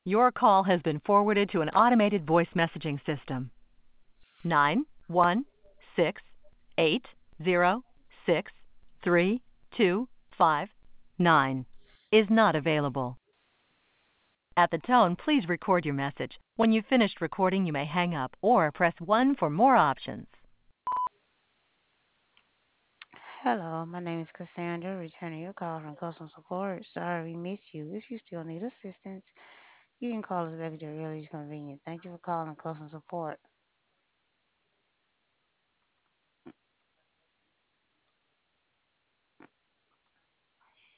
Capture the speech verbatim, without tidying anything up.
Your call has been forwarded to an automated voice messaging system. Nine one six eight zero six three two five nine is not available. At the tone, please record your message. When you've finished recording, you may hang up or press one for more options. Hello, my name is Cassandra, returning your call from customer support. Sorry we missed you. If you still need assistance, you can call us back at your earliest convenience. Thank you for calling customer support.